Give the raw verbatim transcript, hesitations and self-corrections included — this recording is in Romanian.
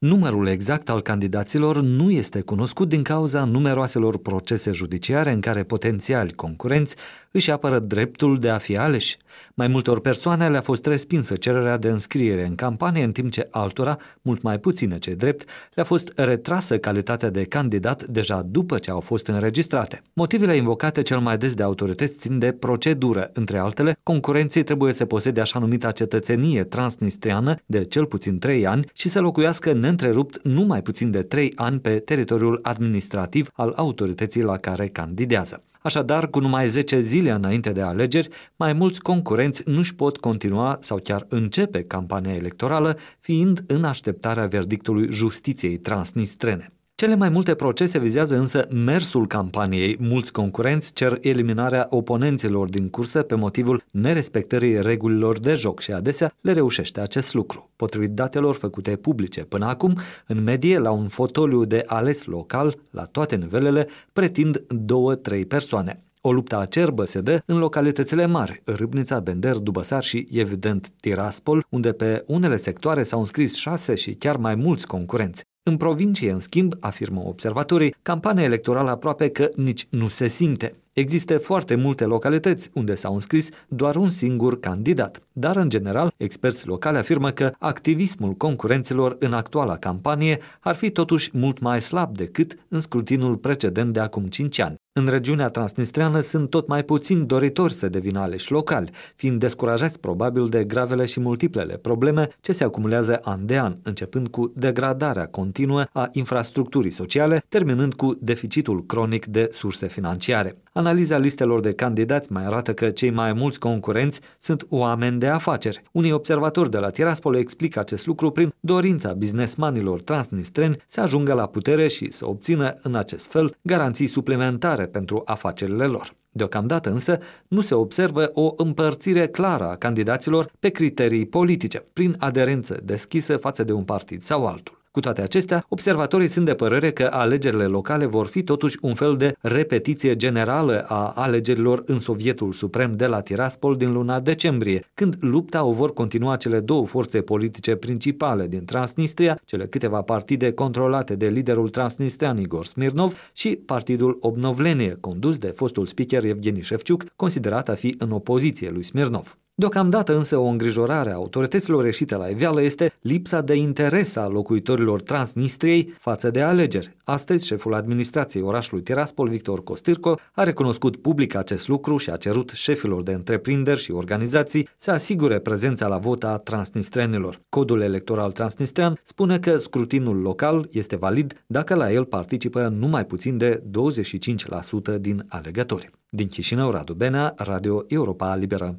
Numărul exact al candidaților nu este cunoscut din cauza numeroaselor procese judiciare în care potențiali concurenți își apără dreptul de a fi aleși. Mai multor persoane le-a fost respinsă cererea de înscriere în campanie, în timp ce altora, mult mai puține ce drept, le-a fost retrasă calitatea de candidat deja după ce au fost înregistrate. Motivele invocate cel mai des de autorități țin de procedură. Între altele, concurenții trebuie să posede așa numita cetățenie transnistriană de cel puțin trei ani și să locuiască neîntrerupt nu mai puțin de trei ani pe teritoriul administrativ al autorității la care candidează. Așadar, cu numai zece zile înainte de alegeri, mai mulți concurenți nu-și pot continua sau chiar începe campania electorală, fiind în așteptarea verdictului justiției transnistrene. Cele mai multe procese vizează însă mersul campaniei. Mulți concurenți cer eliminarea oponenților din cursă pe motivul nerespectării regulilor de joc și adesea le reușește acest lucru. Potrivit datelor făcute publice până acum, în medie, la un fotoliu de ales local, la toate nivelele, pretind două-trei persoane. O luptă acerbă se dă în localitățile mari, Râbnița, Bender, Dubăsar și, evident, Tiraspol, unde pe unele sectoare s-au înscris șase și chiar mai mulți concurenți. În provincie, în schimb, afirmă observatorii, campania electorală aproape că nici nu se simte. Există foarte multe localități unde s-au înscris doar un singur candidat, dar în general, experți locali afirmă că activismul concurenților în actuala campanie ar fi totuși mult mai slab decât în scrutinul precedent de acum cinci ani. În regiunea transnistreană sunt tot mai puțini doritori să devină aleși locali, fiind descurajați probabil de gravele și multiplele probleme ce se acumulează an de an, începând cu degradarea continuă a infrastructurii sociale, terminând cu deficitul cronic de surse financiare. Analiza listelor de candidați mai arată că cei mai mulți concurenți sunt oameni de afaceri. Unii observatori de la Tiraspol explică acest lucru prin dorința businessmanilor transnistreni să ajungă la putere și să obțină în acest fel garanții suplimentare pentru afacerile lor. Deocamdată însă nu se observă o împărțire clară a candidaților pe criterii politice, prin aderență deschisă față de un partid sau altul. Cu toate acestea, observatorii sunt de părere că alegerile locale vor fi totuși un fel de repetiție generală a alegerilor în Sovietul Suprem de la Tiraspol din luna decembrie, când lupta o vor continua cele două forțe politice principale din Transnistria, cele câteva partide controlate de liderul transnistrian Igor Smirnov și partidul Obnovlenie, condus de fostul speaker Evgeni Șefciuc, considerat a fi în opoziție lui Smirnov. Deocamdată însă o îngrijorare a autorităților ieșite la iveală este lipsa de interes a locuitorilor Transnistriei față de alegeri. Astăzi, șeful administrației orașului Tiraspol, Victor Costârco, a recunoscut public acest lucru și a cerut șefilor de întreprinderi și organizații să asigure prezența la vot a transnistrenilor. Codul electoral transnistrean spune că scrutinul local este valid dacă la el participă numai puțin de douăzeci și cinci la sută din alegători. Din Chișinău, Radu Benea, Radio Europa Liberă.